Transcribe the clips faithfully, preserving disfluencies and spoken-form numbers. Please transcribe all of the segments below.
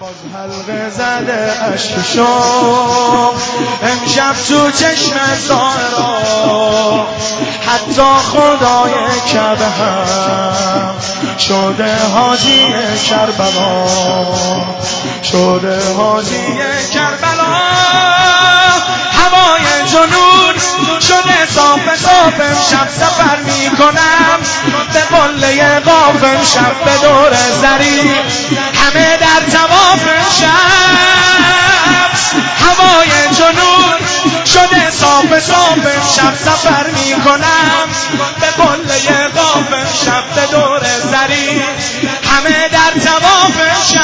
حلقه زده اشکشو امشب تو چشم زهرا، حتی خدای کعبه هم شده حاجی کربلا، شده حاجی کربلا. هوای جنون شده صاف صاف، امشب سفر میکنم به قله قاف، امشب به دور زری همه در طواف. امشب هوای جنون شده صاف صاف، امشب سفر میکنم به قله قاف، امشب به دور زری همه در طواف.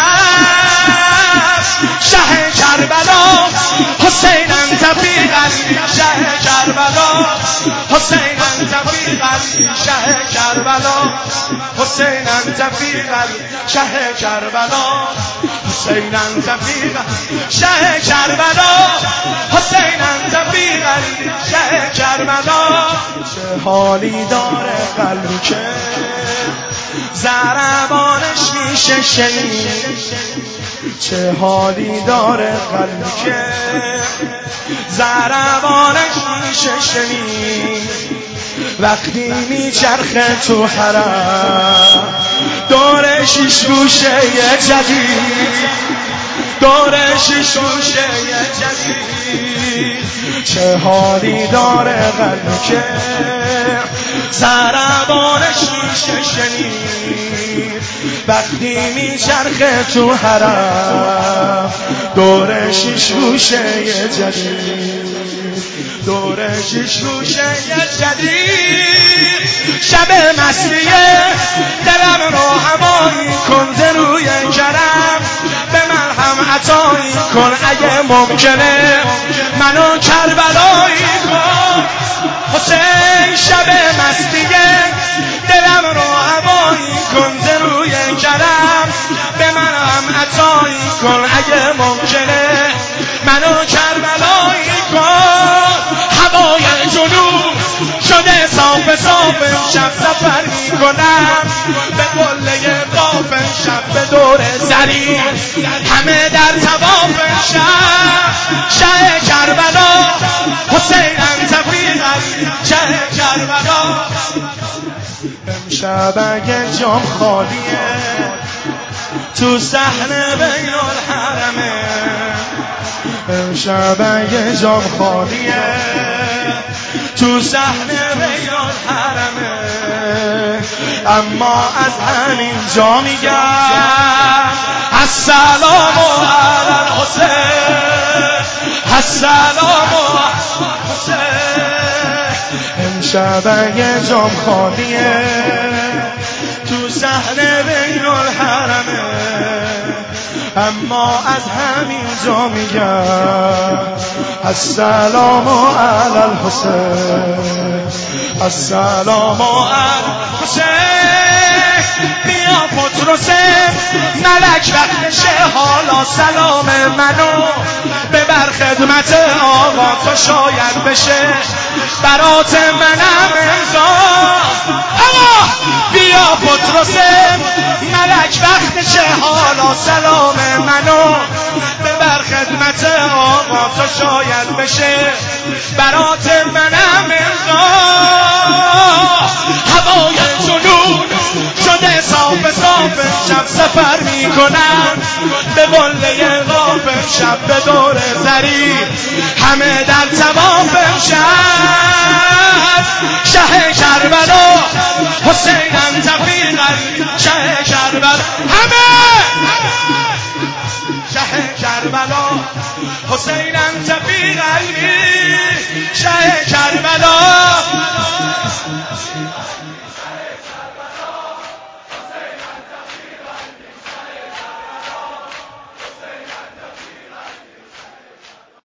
امشب شه کربلا حسین انت فی قلبی، شه کربلا حسین انت فی قلبی، شه کربلا حسین انت فی قلبی، شه کربلا حسین انت فی قلبی، شه کربلا حسین انت فی قلبی، شه کربلا. چه حالی داره قلبی که ضربانش میشه شنید، چه حالی داره قلبی که ضربانش میشه شنید، وقتی میچرخه تو حرم دور شیش گوشه جدید، دور شیش گوشه جدید. چه حالی داره قلبی که ضربانش میشه شنید، وقتی میچرخه تو حرم دور شیش گوشه جدید، دور شیش گوشه جدید. شب مسیه دلم رو هوایی کن، ز روی کرم به من هم عطایی کن، اگه ممکنه منو کربلایی کن. حسین شب مسیه دلم رو هوایی کن، ز روی کرم به من هم عطایی کن، اگه ممکنه منو کربلایی کن. هوای جنوب شده صاف صاف، امشب سفر میکنم به قله قاف، امشب به دور زری همه در طواف. امشب شه کربلا حسین انت فی قلبی، شه کربلا. امشب اگه جام خالیه تو صحنه بین الحرمه، امشب اگه جام خالیه تو صحنه بین الحرمه، اما از همین جا میگم السلام علی الحسین، السلام علی الحسین. امشب اگه جام خالیه تو صحنه بین الحرمه، اما از همین جا میگم السلام علی الحسین، السلام علی الحسین. بیا پتروس ملک وقتشه، حالا سلام منو ببر خدمت آقا تا شاید بشه برات منم امضا. آقا بیا پتروس ملک وقتشه، حالا سلام منو ببر خدمت آقا تا شاید بشه برات منم امضا. هوای جنون شده صاف صاف، شب سفر میکنم به قله قاف، شب به دور زری همه در طواف. امشب شه کربلا حسین انت فی قلبی، شه کربلا همه شه کربلا حسین انت فی قلبی، شه کربلا.